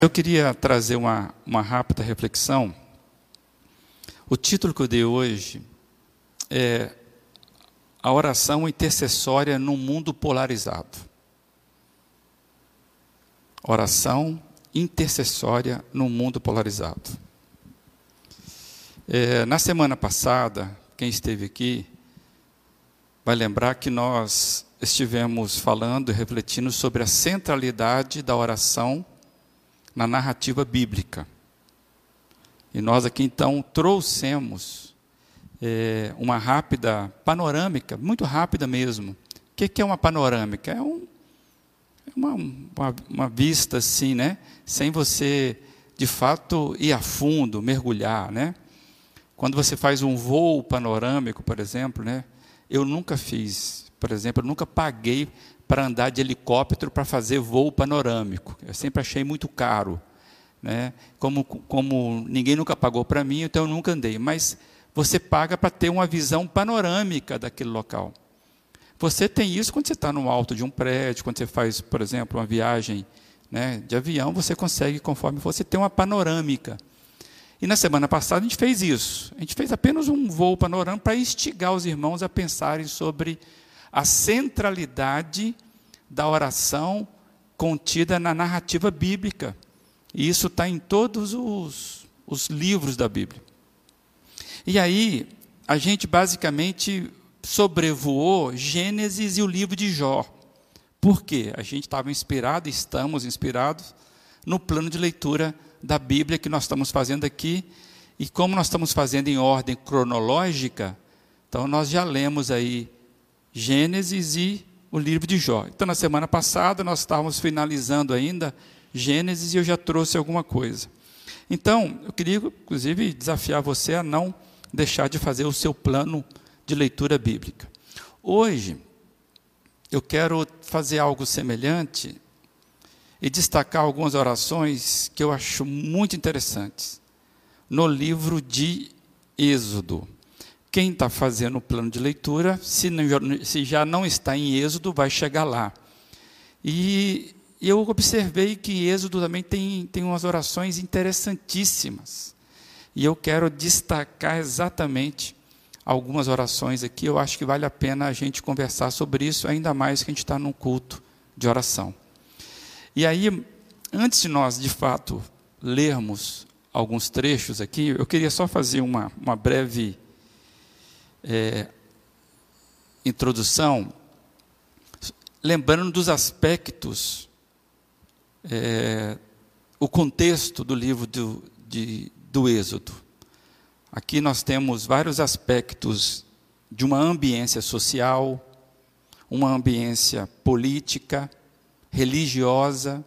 Eu queria trazer uma rápida reflexão. O título que eu dei hoje é A Oração Intercessória num Mundo Polarizado. Oração intercessória num mundo polarizado. Na semana passada, quem esteve aqui vai lembrar que nós estivemos falando e refletindo sobre a centralidade da oração na narrativa bíblica. E nós aqui então trouxemos uma rápida panorâmica, muito rápida mesmo. O que é uma panorâmica? É uma vista assim, né? Sem você, de fato, ir a fundo, mergulhar, né? Quando você faz um voo panorâmico, por exemplo, né? Eu nunca fiz, por exemplo, eu nunca paguei para andar de helicóptero para fazer voo panorâmico. Eu sempre achei muito caro, né? Como ninguém nunca pagou para mim, então eu nunca andei. Mas você paga para ter uma visão panorâmica daquele local. Você tem isso quando você está no alto de um prédio, quando você faz, por exemplo, uma viagem, né, de avião, você consegue, conforme você tem uma panorâmica. E na semana passada a gente fez isso. A gente fez apenas um voo panorâmico para instigar os irmãos a pensarem sobre a centralidade da oração contida na narrativa bíblica. E isso está em todos os livros da Bíblia. E aí, a gente basicamente sobrevoou Gênesis e o livro de Jó. Por quê? A gente estava inspirado, estamos inspirados no plano de leitura da Bíblia que nós estamos fazendo aqui. E como nós estamos fazendo em ordem cronológica, então nós já lemos aí Gênesis e o livro de Jó. Então, na semana passada, nós estávamos finalizando ainda Gênesis e eu já trouxe alguma coisa. Então, eu queria, inclusive, desafiar você a não deixar de fazer o seu plano de leitura bíblica. Hoje, eu quero fazer algo semelhante e destacar algumas orações que eu acho muito interessantes no livro de Êxodo. Quem está fazendo o plano de leitura, se já não está em Êxodo, vai chegar lá. E eu observei que Êxodo também tem umas orações interessantíssimas. E eu quero destacar exatamente algumas orações aqui. Eu acho que vale a pena a gente conversar sobre isso, ainda mais que a gente está num culto de oração. E aí, antes de nós, de fato, lermos alguns trechos aqui, eu queria só fazer uma breve introdução, lembrando dos aspectos, o contexto do livro do Êxodo. Aqui nós temos vários aspectos de uma ambiência social, uma ambiência política, religiosa,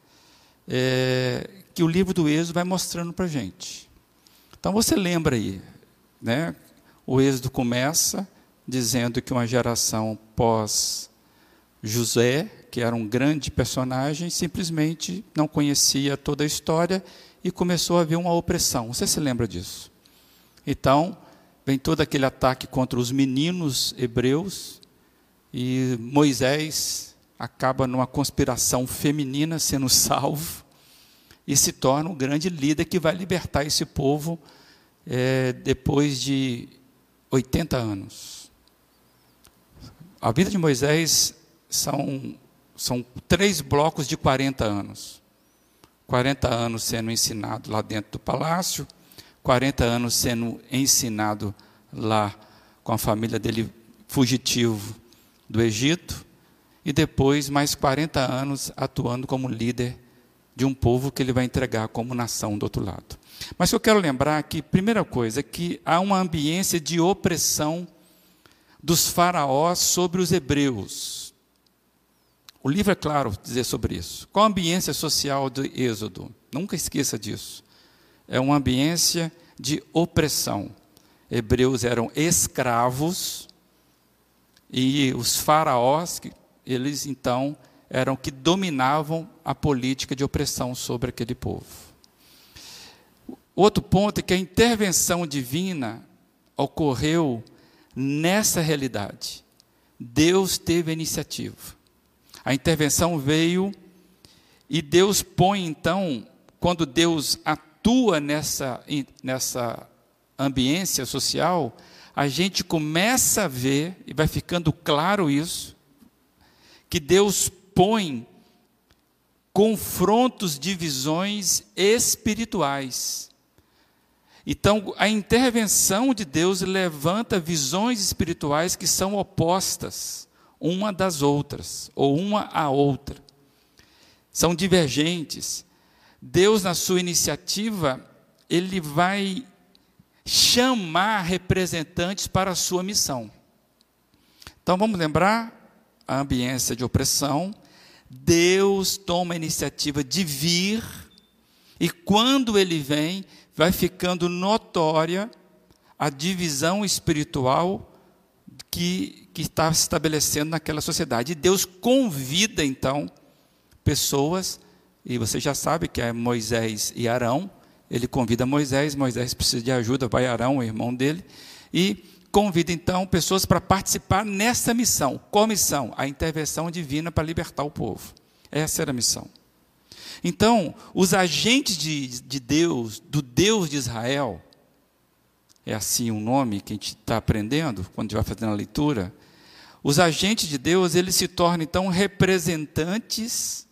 que o livro do Êxodo vai mostrando para a gente. Então você lembra aí, né? O Êxodo começa dizendo que uma geração pós-José, que era um grande personagem, simplesmente não conhecia toda a história e começou a haver uma opressão. Você se lembra disso? Então, vem todo aquele ataque contra os meninos hebreus e Moisés acaba numa conspiração feminina sendo salvo e se torna um grande líder que vai libertar esse povo depois de 80 anos. A vida de Moisés são 3 blocos de 40 anos. 40 anos sendo ensinado lá dentro do palácio, 40 anos sendo ensinado lá com a família dele fugitivo do Egito, e depois mais 40 anos atuando como líder de um povo que ele vai entregar como nação do outro lado. Mas eu quero lembrar que, primeira coisa, que há uma ambiência de opressão dos faraós sobre os hebreus. O livro é claro dizer sobre isso. Qual a ambiência social do Êxodo? Nunca esqueça disso. É uma ambiência de opressão. Hebreus eram escravos e os faraós, eles então eram que dominavam a política de opressão sobre aquele povo. Outro ponto é que a intervenção divina ocorreu nessa realidade. Deus teve a iniciativa. A intervenção veio e Deus põe então quando Deus atua nessa ambiência social, a gente começa a ver, e vai ficando claro isso, que Deus põe confrontos, divisões espirituais. Então, a intervenção de Deus levanta visões espirituais que são opostas uma das outras, ou uma à outra. São divergentes. Deus, na sua iniciativa, Ele vai chamar representantes para a sua missão. Então, vamos lembrar a ambiência de opressão. Deus toma a iniciativa de vir, e quando Ele vem, vai ficando notória a divisão espiritual que está se estabelecendo naquela sociedade. E Deus convida, então, pessoas, e você já sabe que é Moisés e Arão. Ele convida Moisés precisa de ajuda, vai Arão, o irmão dele, e convida, então, pessoas para participar nessa missão. Qual missão? A intervenção divina para libertar o povo. Essa era a missão. Então, os agentes de Deus, do Deus de Israel, é assim um nome que a gente está aprendendo, quando a gente vai fazendo a leitura, os agentes de Deus, eles se tornam, então, representantes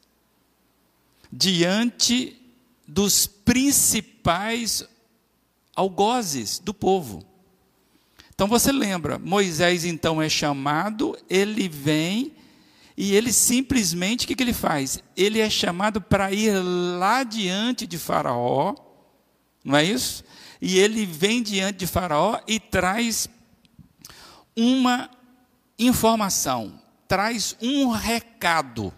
diante dos principais algozes do povo. Então você lembra, Moisés então é chamado, ele vem, e ele simplesmente, o que ele faz? Ele é chamado para ir lá diante de Faraó, não é isso? E ele vem diante de Faraó e traz uma informação, traz um recado.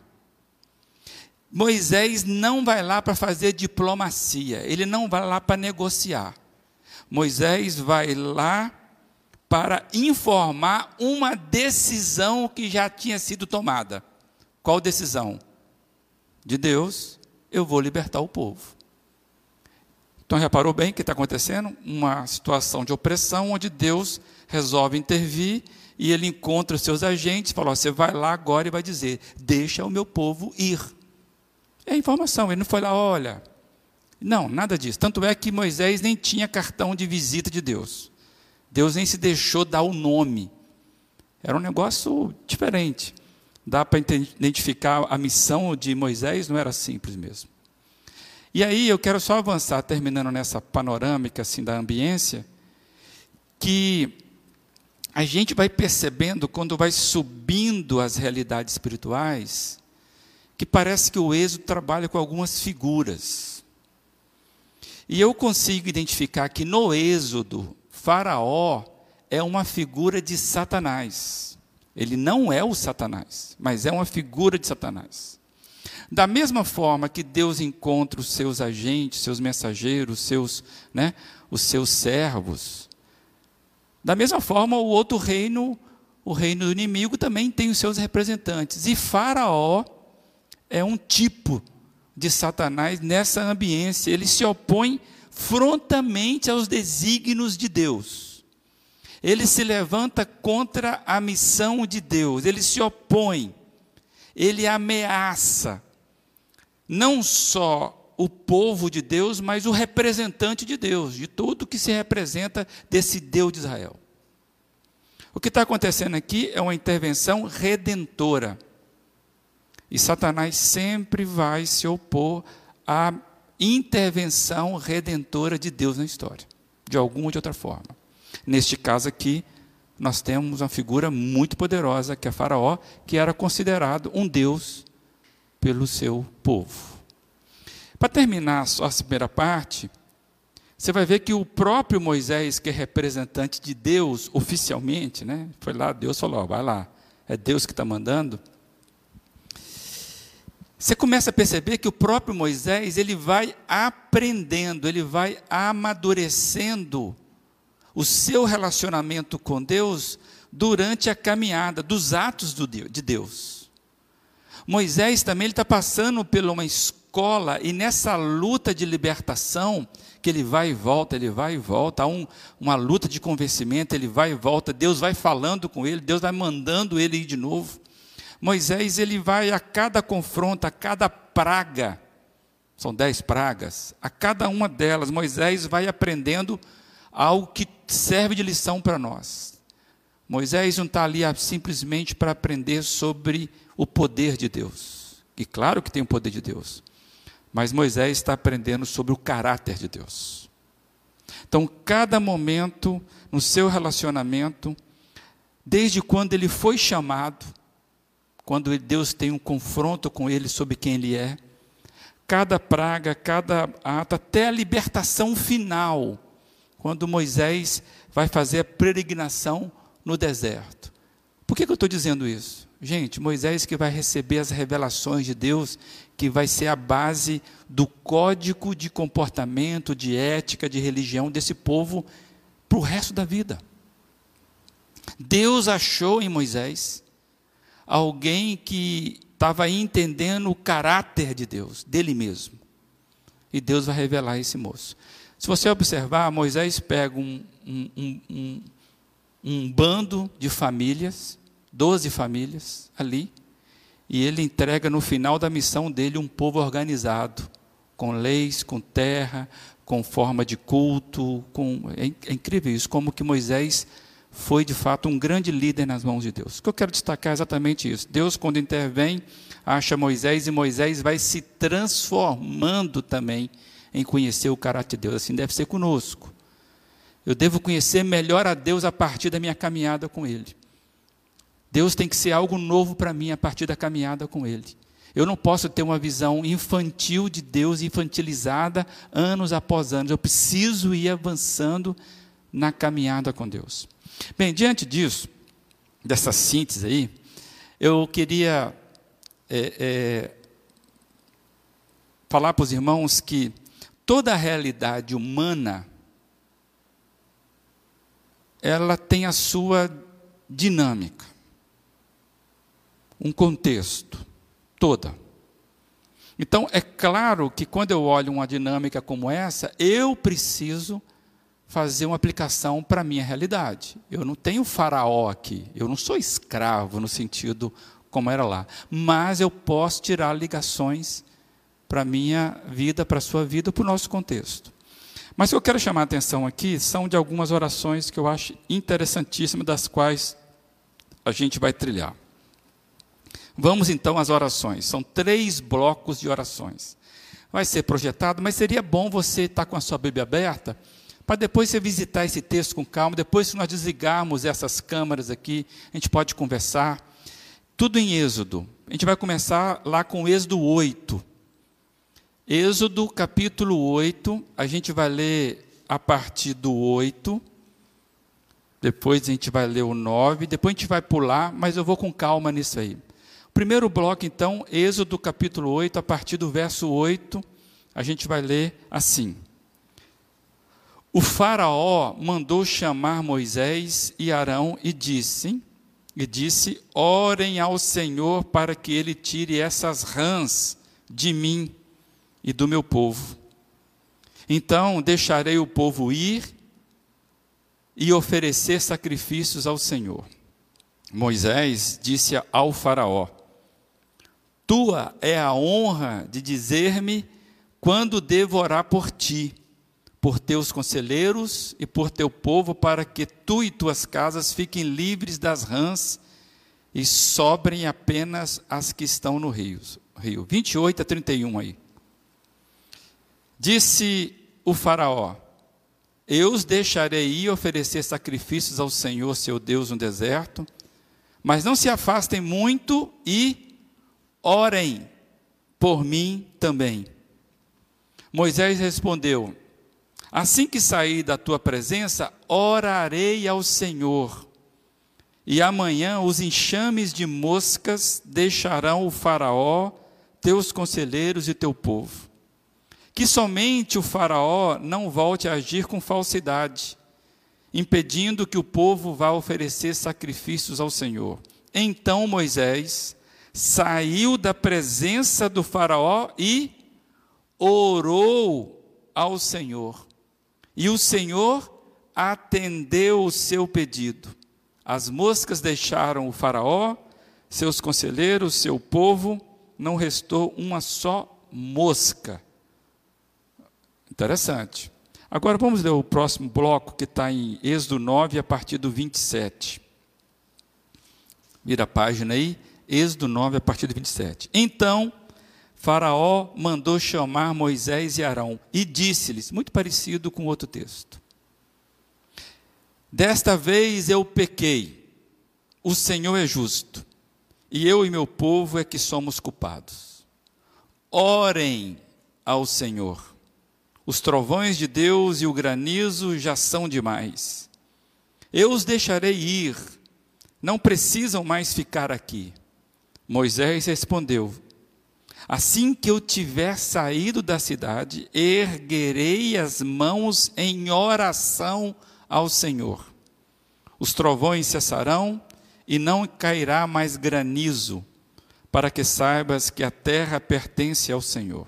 Moisés não vai lá para fazer diplomacia, ele não vai lá para negociar. Moisés vai lá para informar uma decisão que já tinha sido tomada. Qual decisão? De Deus, eu vou libertar o povo. Então, reparou bem o que está acontecendo? Uma situação de opressão, onde Deus resolve intervir, e ele encontra os seus agentes, e fala, você vai lá agora e vai dizer, deixa o meu povo ir. É a informação, ele não foi lá, olha. Não, nada disso. Tanto é que Moisés nem tinha cartão de visita de Deus. Deus nem se deixou dar o nome. Era um negócio diferente. Dá para identificar a missão de Moisés, não era simples mesmo. E aí eu quero só avançar, terminando nessa panorâmica assim, da ambiência, que a gente vai percebendo, quando vai subindo as realidades espirituais, que parece que o Êxodo trabalha com algumas figuras. E eu consigo identificar que no Êxodo, Faraó é uma figura de Satanás. Ele não é o Satanás, mas é uma figura de Satanás. Da mesma forma que Deus encontra os seus agentes, seus mensageiros, os seus servos, da mesma forma o outro reino, o reino do inimigo, também tem os seus representantes. E Faraó é um tipo de Satanás nessa ambiência. Ele se opõe frontalmente aos desígnios de Deus. Ele se levanta contra a missão de Deus. Ele se opõe. Ele ameaça não só o povo de Deus, mas o representante de Deus, de tudo que se representa desse Deus de Israel. O que está acontecendo aqui é uma intervenção redentora. E Satanás sempre vai se opor à intervenção redentora de Deus na história, de alguma ou de outra forma. Neste caso aqui, nós temos uma figura muito poderosa, que é Faraó, que era considerado um Deus pelo seu povo. Para terminar só a primeira parte, você vai ver que o próprio Moisés, que é representante de Deus oficialmente, foi lá, Deus falou, vai lá, é Deus que está mandando. Você começa a perceber que o próprio Moisés, ele vai aprendendo, ele vai amadurecendo o seu relacionamento com Deus durante a caminhada dos atos de Deus. Moisés também está passando por uma escola, e nessa luta de libertação, que ele vai e volta, há uma luta de convencimento, ele vai e volta, Deus vai falando com ele, Deus vai mandando ele ir de novo. Moisés, ele vai a cada confronto, a cada praga, São 10 pragas. A cada uma delas, Moisés vai aprendendo algo que serve de lição para nós. Moisés não está ali simplesmente para aprender sobre o poder de Deus. E claro que tem o poder de Deus. Mas Moisés está aprendendo sobre o caráter de Deus. Então, cada momento no seu relacionamento, desde quando ele foi chamado, quando Deus tem um confronto com ele sobre quem ele é, cada praga, cada ato, até a libertação final, quando Moisés vai fazer a peregrinação no deserto. Por que eu estou dizendo isso? Gente, Moisés que vai receber as revelações de Deus, que vai ser a base do código de comportamento, de ética, de religião desse povo para o resto da vida. Deus achou em Moisés alguém que estava entendendo o caráter de Deus, dele mesmo. E Deus vai revelar esse moço. Se você observar, Moisés pega um bando de famílias, 12 famílias ali, e ele entrega no final da missão dele um povo organizado, com leis, com terra, com forma de culto. É incrível isso, como que Moisés foi de fato um grande líder nas mãos de Deus. O que eu quero destacar é exatamente isso. Deus, quando intervém, acha Moisés, e Moisés vai se transformando também em conhecer o caráter de Deus. Assim deve ser conosco. Eu devo conhecer melhor a Deus a partir da minha caminhada com Ele. Deus tem que ser algo novo para mim a partir da caminhada com Ele. Eu não posso ter uma visão infantil de Deus, infantilizada, anos após anos. Eu preciso ir avançando na caminhada com Deus. Bem, diante disso, dessa síntese aí, eu queria falar para os irmãos que toda a realidade humana, ela tem a sua dinâmica, um contexto, toda. Então, é claro que quando eu olho uma dinâmica como essa, eu preciso fazer uma aplicação para a minha realidade. Eu não tenho faraó aqui, eu não sou escravo no sentido como era lá, mas eu posso tirar ligações para a minha vida, para a sua vida, para o nosso contexto. Mas o que eu quero chamar a atenção aqui são de algumas orações que eu acho interessantíssimas, das quais a gente vai trilhar. Vamos então às orações. São 3 blocos de orações. Vai ser projetado, mas seria bom você estar com a sua Bíblia aberta, para depois você visitar esse texto com calma. Depois que nós desligarmos essas câmeras aqui, a gente pode conversar. Tudo em Êxodo. A gente vai começar lá com Êxodo 8. Êxodo capítulo 8, a gente vai ler a partir do 8, depois a gente vai ler o 9, depois a gente vai pular, mas eu vou com calma nisso aí. O primeiro bloco, então, Êxodo capítulo 8, a partir do verso 8, a gente vai ler assim. O faraó mandou chamar Moisés e Arão e disse, orem ao Senhor para que ele tire essas rãs de mim e do meu povo. Então deixarei o povo ir e oferecer sacrifícios ao Senhor. Moisés disse ao faraó, tua é a honra de dizer-me quando devo orar por ti, por teus conselheiros e por teu povo, para que tu e tuas casas fiquem livres das rãs e sobrem apenas as que estão no rio. 28 a 31 aí. Disse o faraó, eu os deixarei ir oferecer sacrifícios ao Senhor, seu Deus, no deserto, mas não se afastem muito e orem por mim também. Moisés respondeu, assim que sair da tua presença, orarei ao Senhor, e amanhã os enxames de moscas deixarão o faraó, teus conselheiros e teu povo. Que somente o faraó não volte a agir com falsidade, impedindo que o povo vá oferecer sacrifícios ao Senhor. Então Moisés saiu da presença do faraó e orou ao Senhor. E o Senhor atendeu o seu pedido. As moscas deixaram o faraó, seus conselheiros, seu povo, não restou uma só mosca Interessante. Agora vamos ler o próximo bloco, que está em Êxodo 9, a partir do 27. Vira a página aí, Êxodo 9, a partir do 27. Então, Faraó mandou chamar Moisés e Arão e disse-lhes, muito parecido com outro texto: desta vez eu pequei, o Senhor é justo, e eu e meu povo é que somos culpados. Orem ao Senhor. Os trovões de Deus e o granizo já são demais. Eu os deixarei ir, não precisam mais ficar aqui. Moisés respondeu: assim que eu tiver saído da cidade, erguerei as mãos em oração ao Senhor. Os trovões cessarão e não cairá mais granizo, para que saibas que a terra pertence ao Senhor.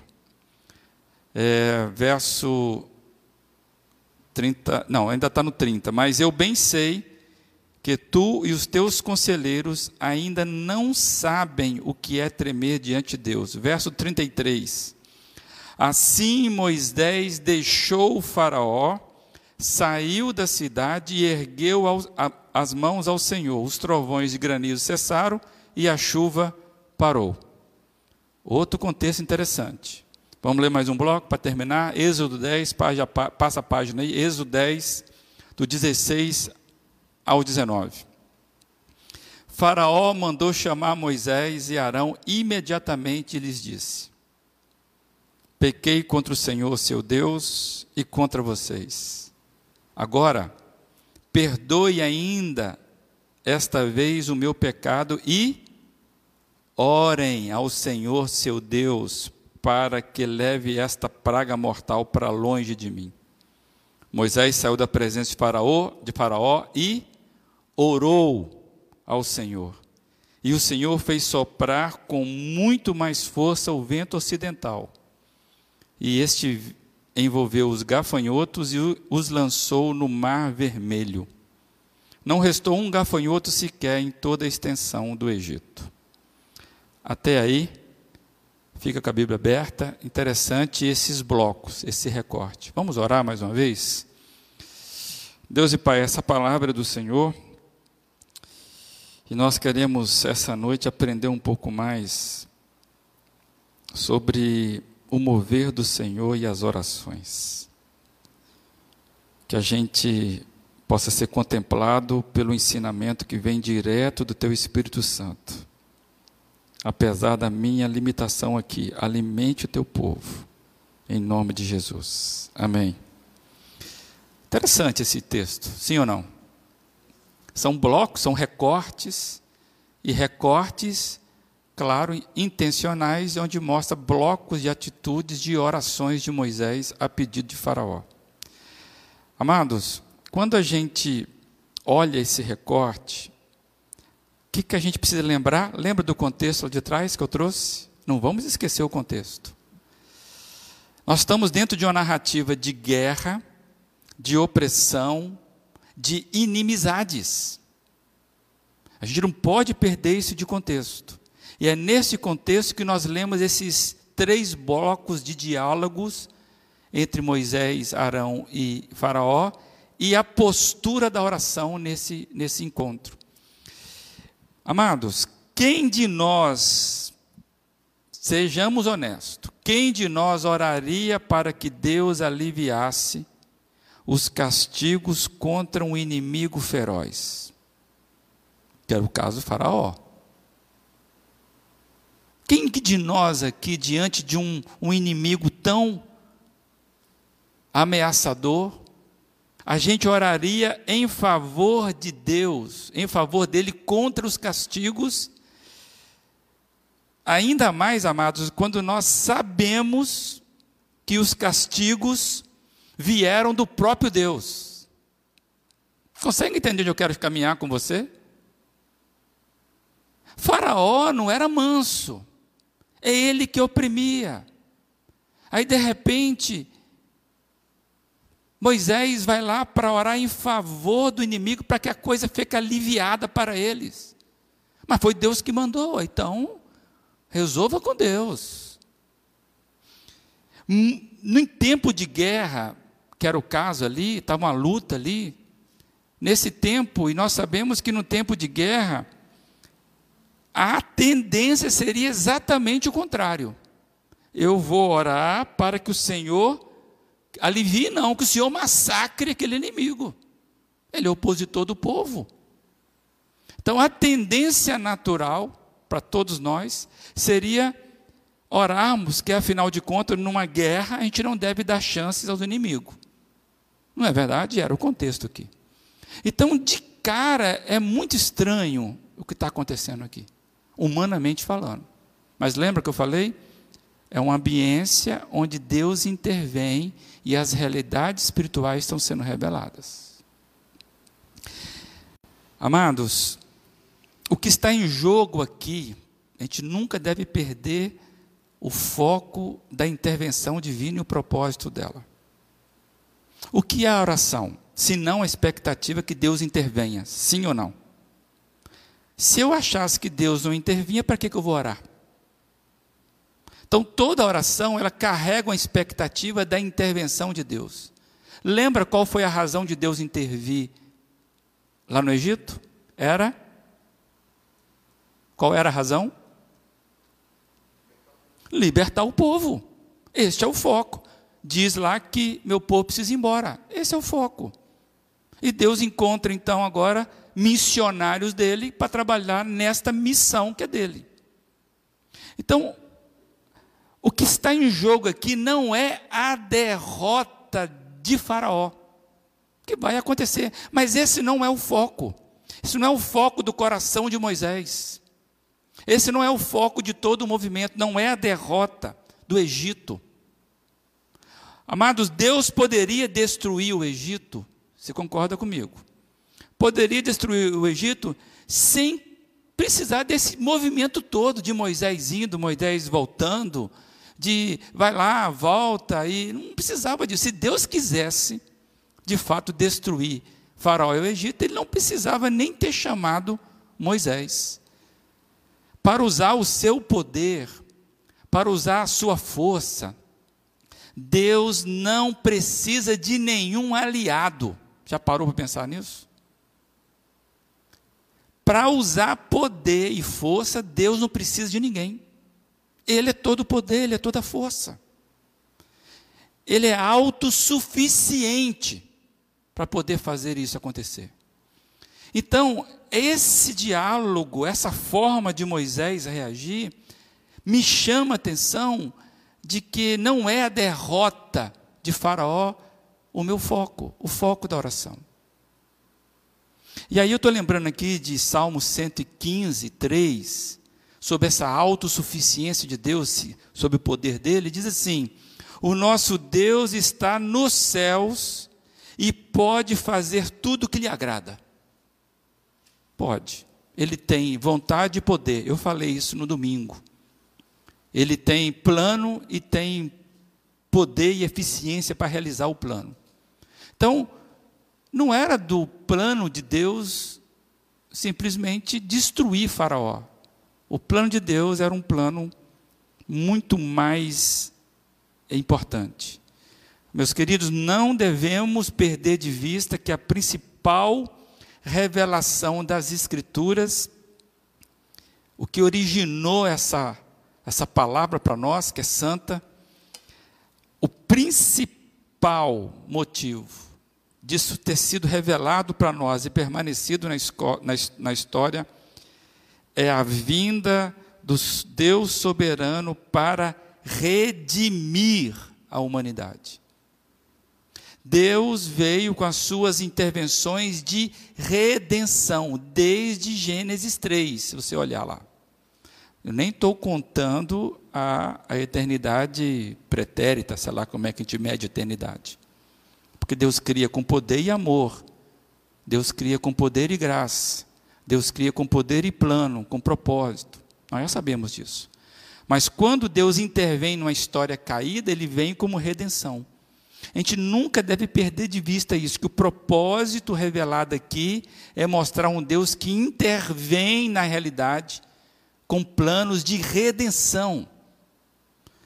Verso 30, não, ainda está no 30. Mas eu bem sei que tu e os teus conselheiros ainda não sabem o que é tremer diante de Deus. Verso 33. Assim Moisés deixou o Faraó, saiu da cidade e ergueu as mãos ao Senhor. Os trovões de granizo cessaram e a chuva parou. Outro contexto interessante. Vamos ler mais um bloco para terminar. Êxodo 10, passa a página aí. Êxodo 10, do 16 ao 19. Faraó mandou chamar Moisés e Arão imediatamente e lhes disse: pequei contra o Senhor, seu Deus, e contra vocês. Agora, perdoe ainda esta vez o meu pecado e orem ao Senhor, seu Deus, para que leve esta praga mortal para longe de mim. Moisés saiu da presença de Faraó e orou ao Senhor. E o Senhor fez soprar com muito mais força o vento ocidental. E este envolveu os gafanhotos e os lançou no Mar Vermelho. Não restou um gafanhoto sequer em toda a extensão do Egito. Até aí, fica com a Bíblia aberta. Interessante esses blocos, esse recorte. Vamos orar mais uma vez? Deus e Pai, essa palavra é do Senhor, e nós queremos essa noite aprender um pouco mais sobre o mover do Senhor e as orações. Que a gente possa ser contemplado pelo ensinamento que vem direto do Teu Espírito Santo. Apesar da minha limitação aqui, alimente o Teu povo, em nome de Jesus. Amém. Interessante esse texto, sim ou não? São blocos, são recortes, e recortes, claro, intencionais, onde mostra blocos de atitudes de orações de Moisés a pedido de Faraó. Amados, quando a gente olha esse recorte, o que a gente precisa lembrar? Lembra do contexto lá de trás que eu trouxe? Não vamos esquecer o contexto. Nós estamos dentro de uma narrativa de guerra, de opressão, de inimizades. A gente não pode perder isso de contexto. E é nesse contexto que nós lemos esses 3 blocos de diálogos entre Moisés, Arão e Faraó, e a postura da oração nesse encontro. Amados, quem de nós, sejamos honestos, quem de nós oraria para que Deus aliviasse os castigos contra um inimigo feroz? Que era o caso do Faraó. Quem de nós aqui, diante de um inimigo tão ameaçador, a gente oraria em favor de Deus, em favor dele contra os castigos? Ainda mais, amados, quando nós sabemos que os castigos vieram do próprio Deus. Consegue entender onde eu quero caminhar com você? Faraó não era manso, é ele que oprimia. Aí, de repente, Moisés vai lá para orar em favor do inimigo, para que a coisa fique aliviada para eles. Mas foi Deus que mandou, então resolva com Deus. No tempo de guerra, que era o caso ali, estava uma luta ali, nesse tempo, e nós sabemos que no tempo de guerra, a tendência seria exatamente o contrário. Eu vou orar para que o Senhor alivie, não, que o Senhor massacre aquele inimigo. Ele é opositor do povo. Então, a tendência natural para todos nós seria orarmos que, afinal de contas, numa guerra, a gente não deve dar chances ao inimigo. Não é verdade? Era o contexto aqui. Então, de cara, é muito estranho o que está acontecendo aqui, humanamente falando. Mas lembra que eu falei? É uma ambiência onde Deus intervém e as realidades espirituais estão sendo reveladas. Amados, o que está em jogo aqui, a gente nunca deve perder o foco da intervenção divina e o propósito dela. O que é a oração? Se não a expectativa que Deus intervenha, sim ou não? Se eu achasse que Deus não intervinha, para que eu vou orar? Então, toda oração, ela carrega uma expectativa da intervenção de Deus. Lembra qual foi a razão de Deus intervir lá no Egito? Qual era a razão? Libertar o povo. Este é o foco. Diz lá que meu povo precisa ir embora. Esse é o foco. E Deus encontra, então, agora, missionários dele para trabalhar nesta missão que é dele. Então, o que está em jogo aqui não é a derrota de Faraó, que vai acontecer, mas esse não é o foco. Isso não é o foco do coração de Moisés. Esse não é o foco de todo o movimento, não é a derrota do Egito. Amados, Deus poderia destruir o Egito, você concorda comigo? Poderia destruir o Egito sem precisar desse movimento todo de Moisés indo, Moisés voltando, de vai lá, volta, e não precisava disso. Se Deus quisesse, de fato, destruir Faraó e o Egito, ele não precisava nem ter chamado Moisés. Para usar o seu poder, para usar a sua força, Deus não precisa de nenhum aliado. Já parou para pensar nisso? Para usar poder e força, Deus não precisa de ninguém. Ele é todo poder, Ele é toda força. Ele é autossuficiente para poder fazer isso acontecer. Então, esse diálogo, essa forma de Moisés reagir, me chama a atenção de que não é a derrota de Faraó o meu foco, o foco da oração. E aí eu estou lembrando aqui de Salmo 115, 3, sobre essa autossuficiência de Deus, sobre o poder dele, diz assim: o nosso Deus está nos céus e pode fazer tudo o que lhe agrada. Pode. Ele tem vontade e poder. Eu falei isso no domingo. Ele tem plano e tem poder e eficiência para realizar o plano. Então, não era do plano de Deus simplesmente destruir Faraó. O plano de Deus era um plano muito mais importante. Meus queridos, não devemos perder de vista que a principal revelação das Escrituras, o que originou essa palavra para nós, que é santa, o principal motivo disso ter sido revelado para nós e permanecido na história, é a vinda do Deus soberano para redimir a humanidade. Deus veio com as suas intervenções de redenção, desde Gênesis 3, se você olhar lá. Eu nem estou contando a eternidade pretérita, sei lá como é que a gente mede a eternidade. Porque Deus cria com poder e amor. Deus cria com poder e graça. Deus cria com poder e plano, com propósito. Nós já sabemos disso. Mas quando Deus intervém numa história caída, Ele vem como redenção. A gente nunca deve perder de vista isso, que o propósito revelado aqui é mostrar um Deus que intervém na realidade com planos de redenção.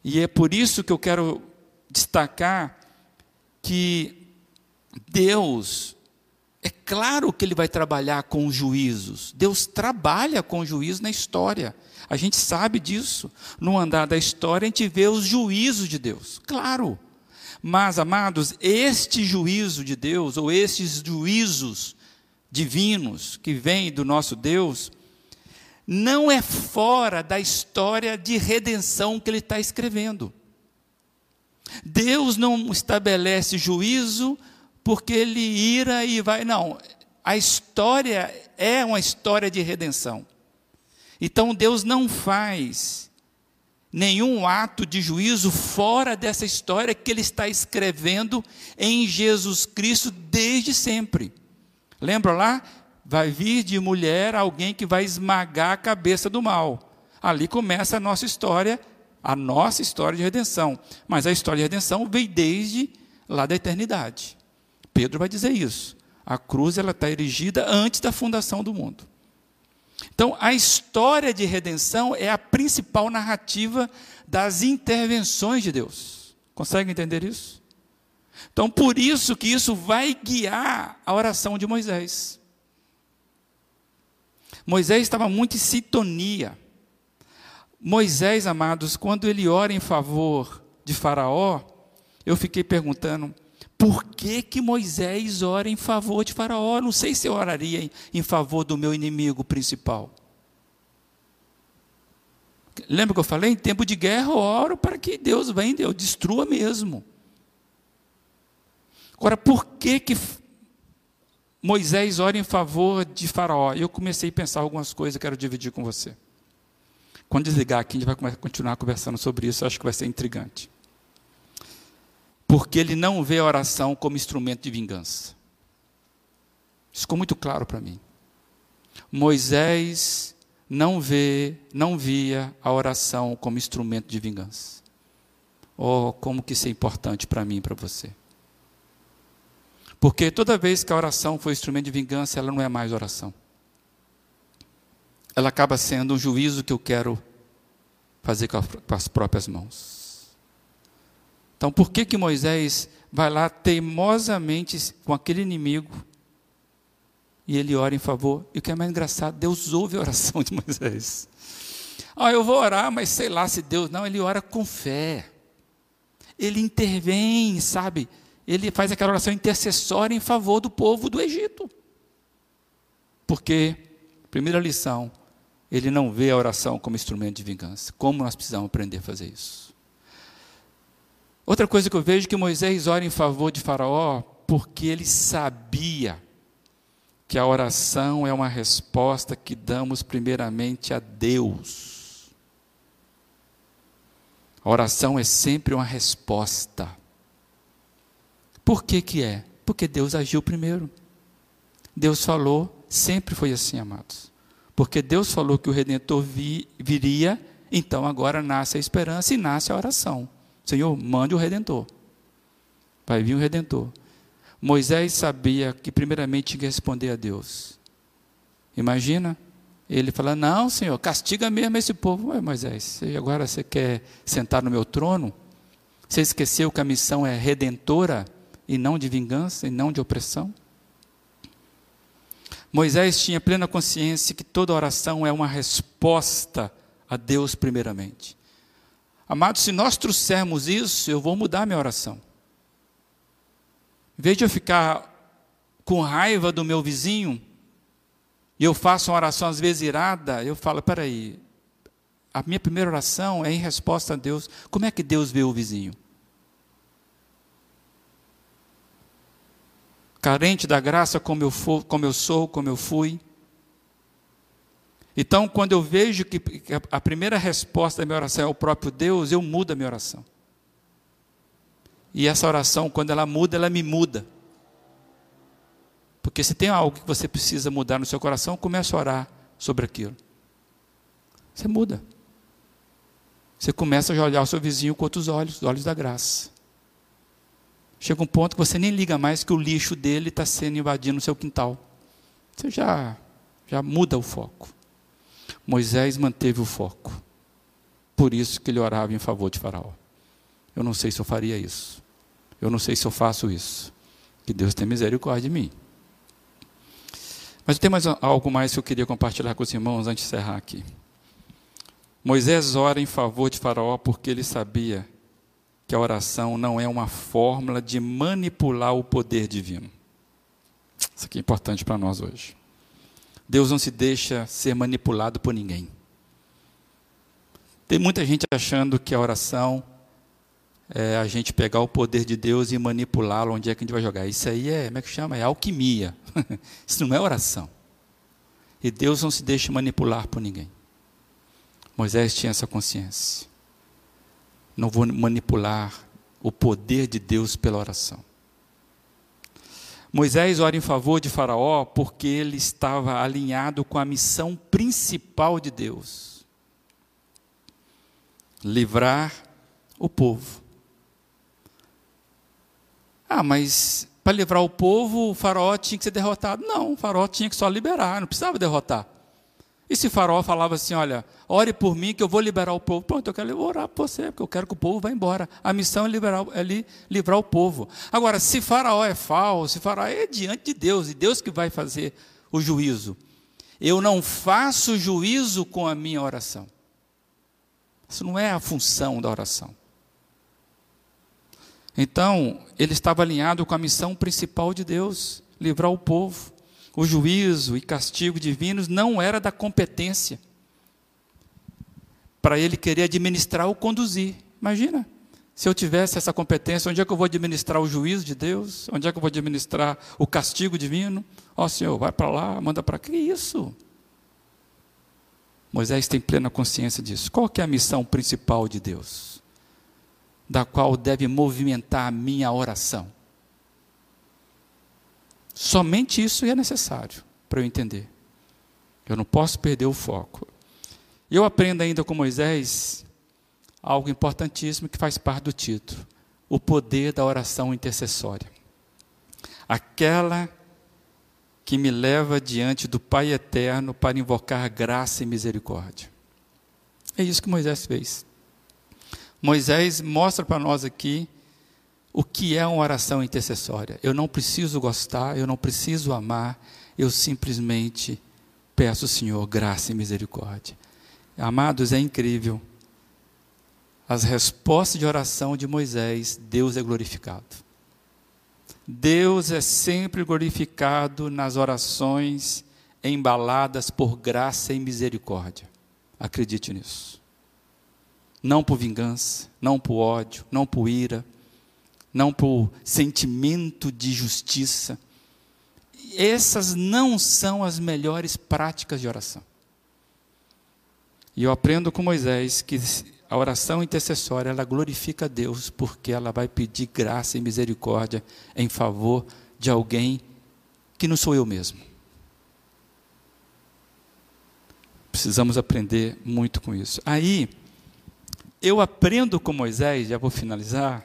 E é por isso que eu quero destacar que Deus, é claro que Ele vai trabalhar com juízos. Deus trabalha com juízo na história. A gente sabe disso. No andar da história, a gente vê os juízos de Deus. Claro. Mas, amados, este juízo de Deus, ou estes juízos divinos que vêm do nosso Deus, não é fora da história de redenção que Ele está escrevendo. Deus não estabelece juízo porque Ele ira e vai. Não, a história é uma história de redenção. Então Deus não faz nenhum ato de juízo fora dessa história que Ele está escrevendo em Jesus Cristo desde sempre. Lembra lá? Vai vir de mulher alguém que vai esmagar a cabeça do mal. Ali começa a nossa história de redenção. Mas a história de redenção veio desde lá da eternidade. Pedro vai dizer isso. A cruz ela está erigida antes da fundação do mundo. Então, a história de redenção é a principal narrativa das intervenções de Deus. Consegue entender isso? Então, por isso que isso vai guiar a oração de Moisés. Moisés estava muito em sintonia. Moisés, amados, quando ele ora em favor de Faraó, eu fiquei perguntando, por que Moisés ora em favor de Faraó? Não sei se eu oraria em favor do meu inimigo principal. Lembra que eu falei? Em tempo de guerra eu oro para que Deus venha, eu destrua mesmo. Agora, por que Moisés ora em favor de Faraó? Eu comecei a pensar algumas coisas que eu quero dividir com você. Quando desligar aqui, a gente vai continuar conversando sobre isso, eu acho que vai ser intrigante. Porque ele não vê a oração como instrumento de vingança. Isso ficou muito claro para mim. Moisés não via a oração como instrumento de vingança. Oh, como que isso é importante para mim e para você. Porque toda vez que a oração for instrumento de vingança, ela não é mais oração. Ela acaba sendo um juízo que eu quero fazer com as próprias mãos. Então, por que Moisés vai lá teimosamente com aquele inimigo e ele ora em favor? E o que é mais engraçado, Deus ouve a oração de Moisés. Eu vou orar, mas sei lá se Deus... Não, ele ora com fé. Ele intervém, sabe? Ele faz aquela oração intercessória em favor do povo do Egito. Porque, primeira lição, ele não vê a oração como instrumento de vingança. Como nós precisamos aprender a fazer isso? Outra coisa que eu vejo é que Moisés ora em favor de Faraó porque ele sabia que a oração é uma resposta que damos primeiramente a Deus. A oração é sempre uma resposta. Por que é? Porque Deus agiu primeiro. Deus falou, sempre foi assim, amados. Porque Deus falou que o Redentor viria, então agora nasce a esperança e nasce a oração. Senhor, mande o Redentor. Vai vir o Redentor. Moisés sabia que primeiramente tinha que responder a Deus. Imagina, ele falando, não, Senhor, castiga mesmo esse povo. Ué, Moisés, agora você quer sentar no meu trono? Você esqueceu que a missão é redentora e não de vingança e não de opressão? Moisés tinha plena consciência que toda oração é uma resposta a Deus primeiramente. Amados, se nós trouxermos isso, eu vou mudar minha oração. Em vez de eu ficar com raiva do meu vizinho, e eu faço uma oração às vezes irada, eu falo, peraí, a minha primeira oração é em resposta a Deus. Como é que Deus vê o vizinho? Carente da graça como eu sou, como eu fui. Então, quando eu vejo que a primeira resposta da minha oração é o próprio Deus, eu mudo a minha oração. E essa oração, quando ela muda, ela me muda. Porque se tem algo que você precisa mudar no seu coração, comece a orar sobre aquilo. Você muda. Você começa a olhar o seu vizinho com outros olhos, os olhos da graça. Chega um ponto que você nem liga mais que o lixo dele está sendo invadindo o seu quintal. Você já muda o foco. Moisés manteve o foco. Por isso que ele orava em favor de Faraó. Eu não sei se eu faria isso. Eu não sei se eu faço isso. Que Deus tenha misericórdia de mim. Mas tem mais algo mais que eu queria compartilhar com os irmãos antes de encerrar aqui. Moisés ora em favor de Faraó porque ele sabia que a oração não é uma fórmula de manipular o poder divino. Isso aqui é importante para nós hoje. Deus não se deixa ser manipulado por ninguém. Tem muita gente achando que a oração é a gente pegar o poder de Deus e manipulá-lo onde é que a gente vai jogar. Isso aí como é que chama? É alquimia. Isso não é oração. E Deus não se deixa manipular por ninguém. Moisés tinha essa consciência. Não vou manipular o poder de Deus pela oração. Moisés ora em favor de Faraó porque ele estava alinhado com a missão principal de Deus: livrar o povo. Mas para livrar o povo, o Faraó tinha que ser derrotado. Não, o Faraó tinha que só liberar, não precisava derrotar. E se o Faraó falava assim, olha, ore por mim que eu vou liberar o povo. Pronto, eu quero orar por você, porque eu quero que o povo vá embora. A missão é livrar o povo. Agora, se Faraó é falso, se Faraó é diante de Deus, e Deus que vai fazer o juízo. Eu não faço juízo com a minha oração. Isso não é a função da oração. Então, ele estava alinhado com a missão principal de Deus, livrar o povo. O juízo e castigo divinos não era da competência para ele querer administrar ou conduzir. Imagina, se eu tivesse essa competência, onde é que eu vou administrar o juízo de Deus? Onde é que eu vou administrar o castigo divino? Senhor, vai para lá, manda para cá. Que isso? Moisés tem plena consciência disso. Qual que é a missão principal de Deus? Da qual deve movimentar a minha oração? Somente isso é necessário para eu entender. Eu não posso perder o foco. Eu aprendo ainda com Moisés algo importantíssimo que faz parte do título: o poder da oração intercessória. Aquela que me leva diante do Pai eterno para invocar graça e misericórdia. É isso que Moisés fez. Moisés mostra para nós aqui o que é uma oração intercessória. Eu não preciso gostar, eu não preciso amar, eu simplesmente peço ao Senhor graça e misericórdia. Amados, é incrível. As respostas de oração de Moisés, Deus é glorificado. Deus é sempre glorificado nas orações embaladas por graça e misericórdia. Acredite nisso. Não por vingança, não por ódio, não por ira, não por sentimento de justiça. Essas não são as melhores práticas de oração. E eu aprendo com Moisés que a oração intercessória, ela glorifica a Deus, porque ela vai pedir graça e misericórdia em favor de alguém que não sou eu mesmo. Precisamos aprender muito com isso. Aí, eu aprendo com Moisés, já vou finalizar.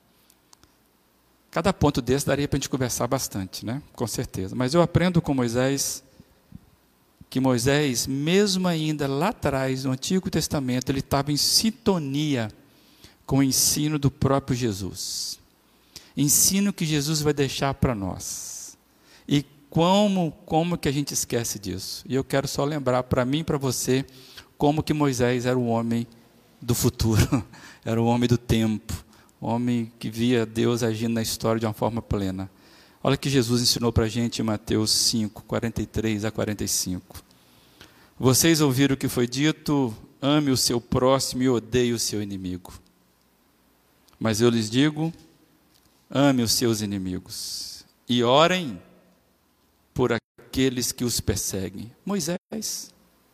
Cada ponto desse daria para a gente conversar bastante, né? Com certeza. Mas eu aprendo com Moisés que Moisés, mesmo ainda lá atrás, no Antigo Testamento, ele estava em sintonia com o ensino do próprio Jesus. Ensino que Jesus vai deixar para nós. E como que a gente esquece disso? E eu quero só lembrar para mim e para você como que Moisés era o homem do futuro, era o homem do tempo. Homem que via Deus agindo na história de uma forma plena. Olha o que Jesus ensinou para a gente em Mateus 5, 43 a 45. Vocês ouviram o que foi dito: ame o seu próximo e odeie o seu inimigo. Mas eu lhes digo: ame os seus inimigos e orem por aqueles que os perseguem. Moisés.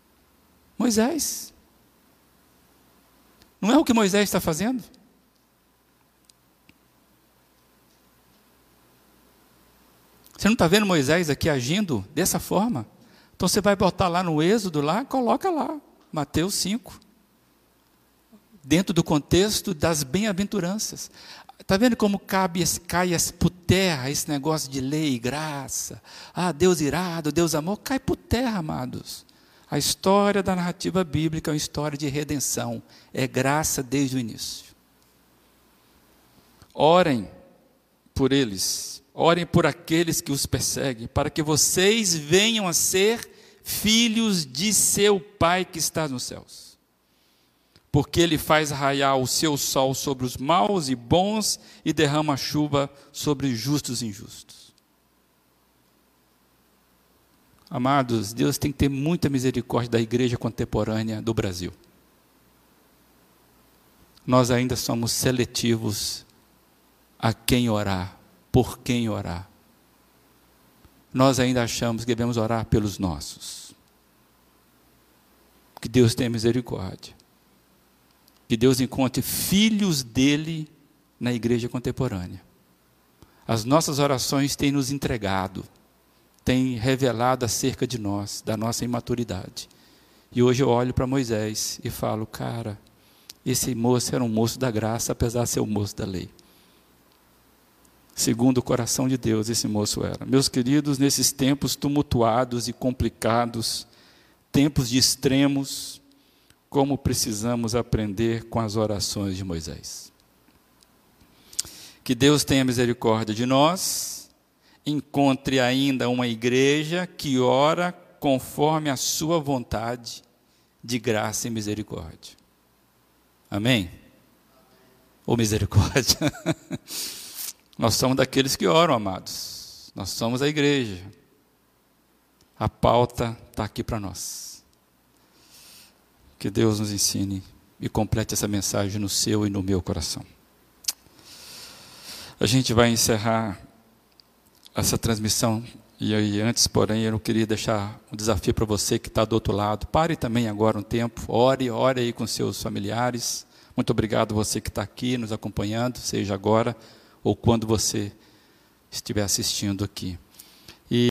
Não é o que Moisés está fazendo? Você não está vendo Moisés aqui agindo dessa forma? Então você vai botar lá no Êxodo, coloca lá, Mateus 5. Dentro do contexto das bem-aventuranças. Está vendo como cai por terra esse negócio de lei e graça? Deus irado, Deus amor, cai por terra, amados. A história da narrativa bíblica é uma história de redenção, é graça desde o início. Orem por eles, orem por aqueles que os perseguem, para que vocês venham a ser filhos de seu Pai que está nos céus. Porque Ele faz raiar o seu sol sobre os maus e bons e derrama chuva sobre justos e injustos. Amados, Deus tem que ter muita misericórdia da igreja contemporânea do Brasil. Nós ainda somos seletivos a quem orar, por quem orar. Nós ainda achamos que devemos orar pelos nossos. Que Deus tenha misericórdia. Que Deus encontre filhos dele na igreja contemporânea. As nossas orações têm nos entregado, têm revelado acerca de nós, da nossa imaturidade. E hoje eu olho para Moisés e falo, cara, esse moço era um moço da graça, apesar de ser um moço da lei. Segundo o coração de Deus, esse moço era. Meus queridos, nesses tempos tumultuados e complicados, tempos de extremos, como precisamos aprender com as orações de Moisés. Que Deus tenha misericórdia de nós, encontre ainda uma igreja que ora conforme a sua vontade de graça e misericórdia. Amém? Ou misericórdia? Nós somos daqueles que oram, amados. Nós somos a igreja. A pauta está aqui para nós. Que Deus nos ensine e complete essa mensagem no seu e no meu coração. A gente vai encerrar essa transmissão. E aí, antes, porém, eu não queria deixar um desafio para você que está do outro lado. Pare também agora um tempo. Ore aí com seus familiares. Muito obrigado você que está aqui nos acompanhando, seja agora ou quando você estiver assistindo aqui.